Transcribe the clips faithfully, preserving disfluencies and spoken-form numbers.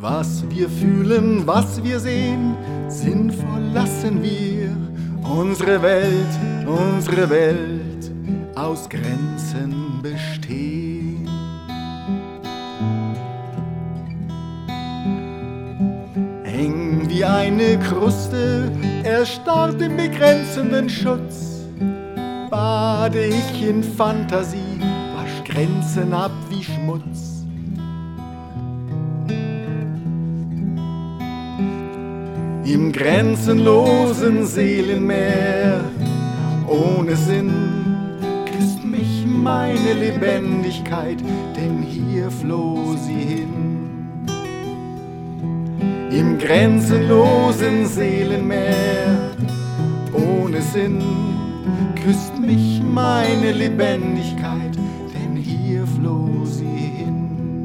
Was wir fühlen, was wir sehen, sinnvoll lassen wir unsere Welt, unsere Welt aus Grenzen bestehen. Eng wie eine Kruste, erstarrt im begrenzenden Schutz, bade ich in Fantasie, wasch Grenzen ab wie Schmutz. Im grenzenlosen Seelenmeer, ohne Sinn, küsst mich meine Lebendigkeit, denn hier floh sie hin. Im grenzenlosen Seelenmeer, ohne Sinn, küsst mich meine Lebendigkeit, denn hier floh sie hin.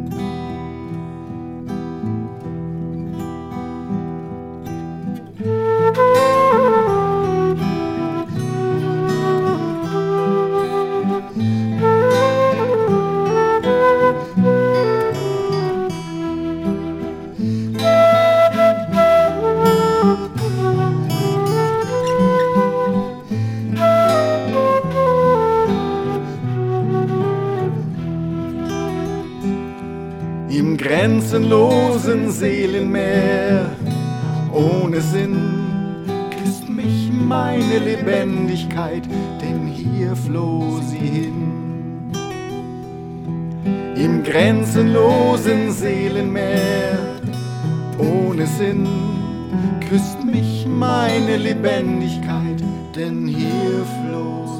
Im grenzenlosen Seelenmeer, ohne Sinn, küsst mich meine Lebendigkeit, denn hier floh sie hin. Im grenzenlosen Seelenmeer, ohne Sinn, küsst mich meine Lebendigkeit, denn hier floh sie hin.